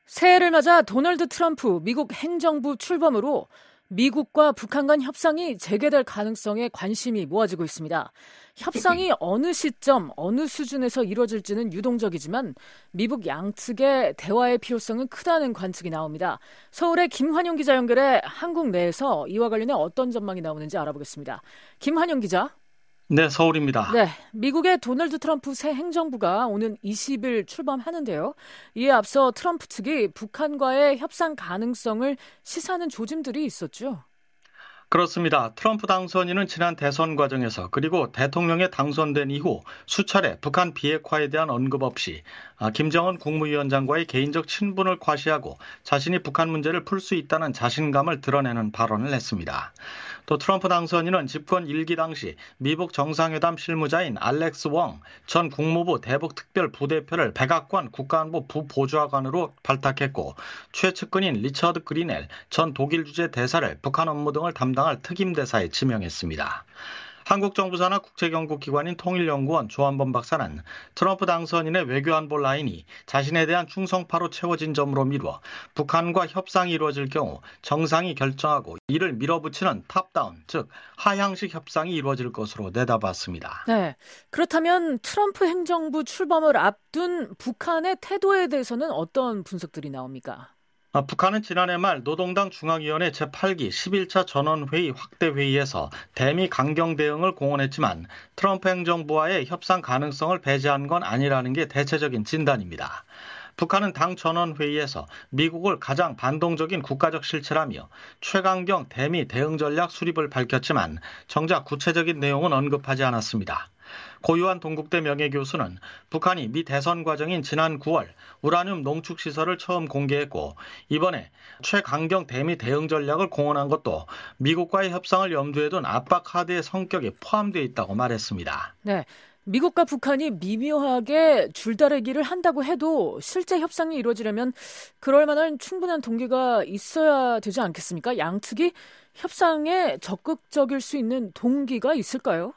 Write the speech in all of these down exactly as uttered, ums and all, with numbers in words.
새해를 맞아 도널드 트럼프 미국 행정부 출범으로 미국과 북한 간 협상이 재개될 가능성에 관심이 모아지고 있습니다. 협상이 어느 시점, 어느 수준에서 이루어질지는 유동적이지만 미국 양측의 대화의 필요성은 크다는 관측이 나옵니다. 서울의 김환영 기자 연결해 한국 내에서 이와 관련해 어떤 전망이 나오는지 알아보겠습니다. 김환영 기자. 네, 서울입니다. 네, 미국의 도널드 트럼프 새 행정부가 오는 이십 일 출범하는데요. 이에 앞서 트럼프 측이 북한과의 협상 가능성을 시사하는 조짐들이 있었죠. 그렇습니다. 트럼프 당선인은 지난 대선 과정에서 그리고 대통령에 당선된 이후 수차례 북한 비핵화에 대한 언급 없이 김정은 국무위원장과의 개인적 친분을 과시하고 자신이 북한 문제를 풀 수 있다는 자신감을 드러내는 발언을 했습니다. 또 트럼프 당선인은 집권 일 기 당시 미북 정상회담 실무자인 알렉스 웡 전 국무부 대북특별 부대표를 백악관 국가안보 부보좌관으로 발탁했고 최측근인 리처드 그리넬 전 독일 주재 대사를 북한 업무 등을 담당할 특임대사에 지명했습니다. 한국 정부 산하 국제경고기관인 통일연구원 조한범 박사는 트럼프 당선인의 외교안보 라인이 자신에 대한 충성파로 채워진 점으로 미루어 북한과 협상이 이루어질 경우 정상이 결정하고 이를 밀어붙이는 탑다운, 즉 하향식 협상이 이루어질 것으로 내다봤습니다. 네, 그렇다면 트럼프 행정부 출범을 앞둔 북한의 태도에 대해서는 어떤 분석들이 나옵니까? 북한은 지난해 말 노동당 중앙위원회 제팔 기 십일 차 전원회의 확대회의에서 대미 강경 대응을 공언했지만 트럼프 행정부와의 협상 가능성을 배제한 건 아니라는 게 대체적인 진단입니다. 북한은 당 전원회의에서 미국을 가장 반동적인 국가적 실체라며 최강경 대미 대응 전략 수립을 밝혔지만 정작 구체적인 내용은 언급하지 않았습니다. 고유한 동국대 명예교수는 북한이 미 대선 과정인 지난 구월 우라늄 농축시설을 처음 공개했고 이번에 최강경 대미 대응 전략을 공언한 것도 미국과의 협상을 염두에 둔 압박 카드의 성격이 포함되어 있다고 말했습니다. 네, 미국과 북한이 미묘하게 줄다리기를 한다고 해도 실제 협상이 이루어지려면 그럴 만한 충분한 동기가 있어야 되지 않겠습니까? 양측이 협상에 적극적일 수 있는 동기가 있을까요?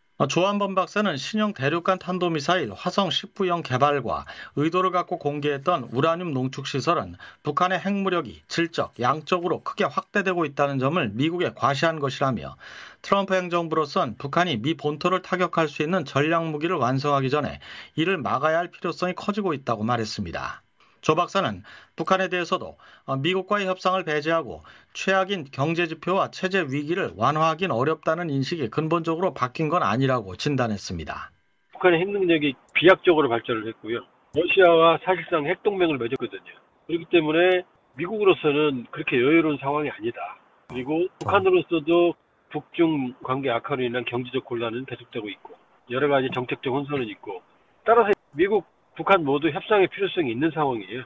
조한범 박사는 신형 대륙간 탄도미사일 화성 십구형 개발과 의도를 갖고 공개했던 우라늄 농축시설은 북한의 핵무력이 질적, 양적으로 크게 확대되고 있다는 점을 미국에 과시한 것이라며 트럼프 행정부로선 북한이 미 본토를 타격할 수 있는 전략무기를 완성하기 전에 이를 막아야 할 필요성이 커지고 있다고 말했습니다. 조 박사는 북한에 대해서도 미국과의 협상을 배제하고 최악인 경제지표와 체제 위기를 완화하긴 어렵다는 인식이 근본적으로 바뀐 건 아니라고 진단했습니다. 북한의 핵 능력이 비약적으로 발전을 했고요. 러시아와 사실상 핵동맹을 맺었거든요. 그렇기 때문에 미국으로서는 그렇게 여유로운 상황이 아니다. 그리고 북한으로서도 북중 관계 악화로 인한 경제적 곤란은 계속되고 있고 여러 가지 정책적 혼선은 있고 따라서 미국 북한 모두 협상의 필요성이 있는 상황이에요.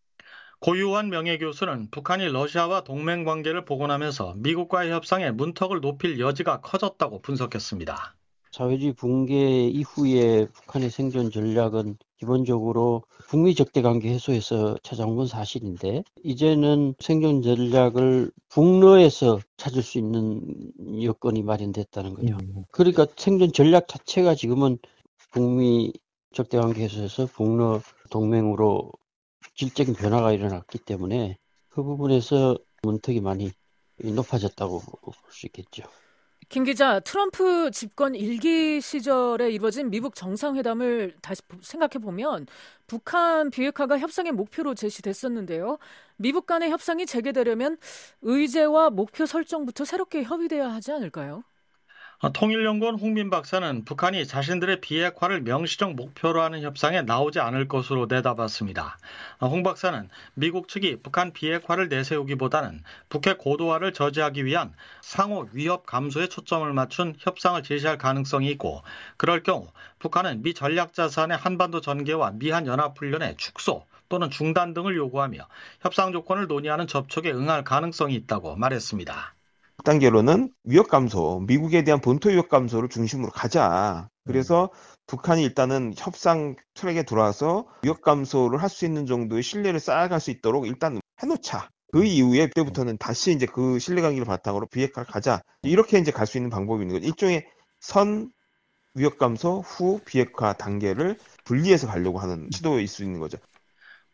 고유한 명예교수는 북한이 러시아와 동맹 관계를 복원하면서 미국과의 협상에 문턱을 높일 여지가 커졌다고 분석했습니다. 사회주의 붕괴 이후에 북한의 생존 전략은 기본적으로 북미 적대 관계 해소에서 찾아온 건 사실인데 이제는 생존 전략을 북러에서 찾을 수 있는 여건이 마련됐다는 거죠. 그러니까 생존 전략 자체가 지금은 북미 적대 관계 해소에서 북러 동맹으로 질적인 변화가 일어났기 때문에 그 부분에서 문턱이 많이 높아졌다고 볼 수 있겠죠. 김 기자, 트럼프 집권 일 기 시절에 이루어진 미북 정상회담을 다시 생각해보면 북한 비핵화가 협상의 목표로 제시됐었는데요. 미북 간의 협상이 재개되려면 의제와 목표 설정부터 새롭게 협의돼야 하지 않을까요? 통일연구원 홍민 박사는 북한이 자신들의 비핵화를 명시적 목표로 하는 협상에 나오지 않을 것으로 내다봤습니다. 홍 박사는 미국 측이 북한 비핵화를 내세우기보다는 북핵 고도화를 저지하기 위한 상호 위협 감소에 초점을 맞춘 협상을 제시할 가능성이 있고 그럴 경우 북한은 미 전략자산의 한반도 전개와 미한 연합훈련의 축소 또는 중단 등을 요구하며 협상 조건을 논의하는 접촉에 응할 가능성이 있다고 말했습니다. 단계로는 위협 감소, 미국에 대한 본토 위협 감소를 중심으로 가자. 그래서 음. 북한이 일단은 협상 트랙에 들어와서 위협 감소를 할 수 있는 정도의 신뢰를 쌓아갈 수 있도록 일단 해놓자. 그 이후에 그때부터는 다시 이제 그 신뢰관계를 바탕으로 비핵화를 가자. 이렇게 이제 갈 수 있는 방법이 있는 거죠. 일종의 선 위협 감소 후 비핵화 단계를 분리해서 가려고 하는 시도일 수 있는 거죠.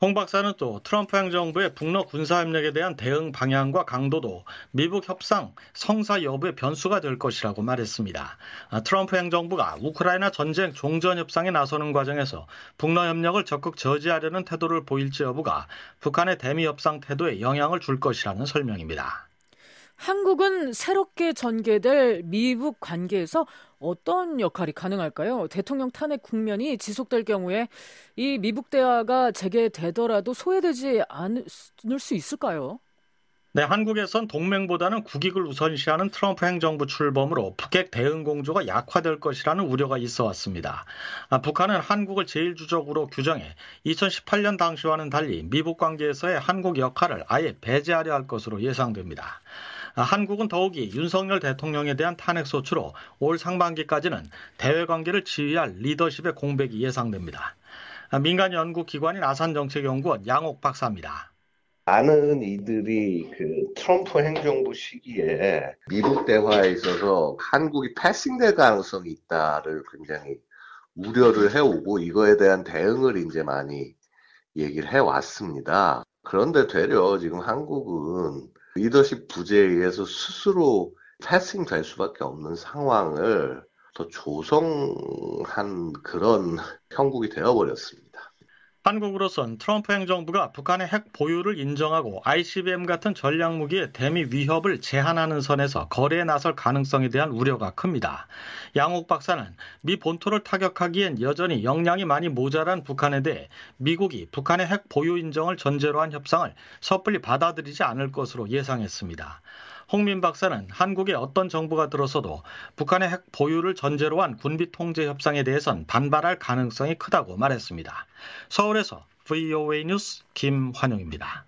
홍 박사는 또 트럼프 행정부의 북러 군사협력에 대한 대응 방향과 강도도 미북 협상 성사 여부의 변수가 될 것이라고 말했습니다. 트럼프 행정부가 우크라이나 전쟁 종전 협상에 나서는 과정에서 북러 협력을 적극 저지하려는 태도를 보일지 여부가 북한의 대미 협상 태도에 영향을 줄 것이라는 설명입니다. 한국은 새롭게 전개될 미북 관계에서 어떤 역할이 가능할까요? 대통령 탄핵 국면이 지속될 경우에 이 미북 대화가 재개되더라도 소외되지 않을 수 있을까요? 네, 한국에선 동맹보다는 국익을 우선시하는 트럼프 행정부 출범으로 북핵 대응 공조가 약화될 것이라는 우려가 있어 왔습니다. 아, 북한은 한국을 제일 주적으로 규정해 이천십팔 년 당시와는 달리 미북 관계에서의 한국 역할을 아예 배제하려 할 것으로 예상됩니다. 아, 한국은 더욱이 윤석열 대통령에 대한 탄핵 소추로 올 상반기까지는 대외 관계를 지휘할 리더십의 공백이 예상됩니다. 아, 민간 연구기관인 아산정책연구원 양옥 박사입니다. 많은 이들이 그 트럼프 행정부 시기에 미북 대화에 있어서 한국이 패싱될 가능성이 있다를 굉장히 우려를 해오고 이거에 대한 대응을 이제 많이 얘기를 해왔습니다. 그런데 되려 지금 한국은 리더십 부재에 의해서 스스로 패싱될 수밖에 없는 상황을 더 조성한 그런 형국이 되어버렸습니다. 한국으로선 트럼프 행정부가 북한의 핵 보유를 인정하고 아이씨비엠 같은 전략무기의 대미 위협을 제한하는 선에서 거래에 나설 가능성에 대한 우려가 큽니다. 양옥 박사는 미 본토를 타격하기엔 여전히 역량이 많이 모자란 북한에 대해 미국이 북한의 핵 보유 인정을 전제로 한 협상을 섣불리 받아들이지 않을 것으로 예상했습니다. 홍민 박사는 한국의 어떤 정부가 들어서도 북한의 핵 보유를 전제로 한 군비 통제 협상에 대해선 반발할 가능성이 크다고 말했습니다. 서울에서 브이오에이 뉴스 김환영입니다.